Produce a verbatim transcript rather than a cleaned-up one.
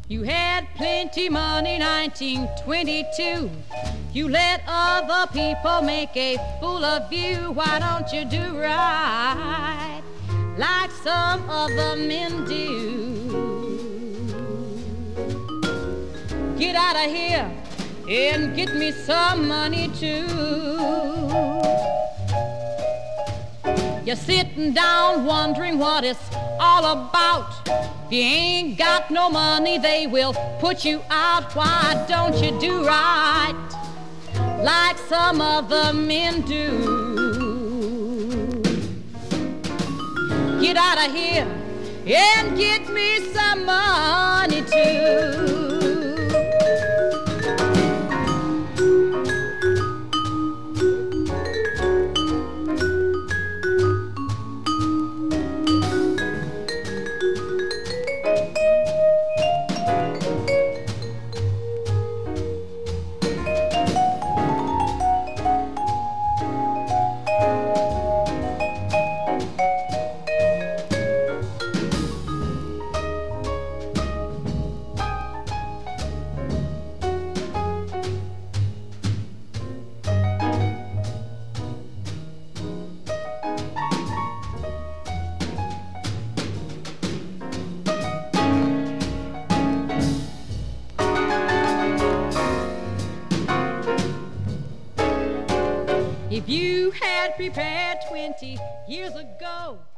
You had plenty money nineteen twenty-two. You let other people make a fool of you. Why don't you do right like some other men do? Get out of here and get me some money too. You're sitting down wondering what it's all about. If you ain't got no money, they will put you out. Why don't you do right like some other men do? Get out of here and get me some money too. If you had prepared twenty years ago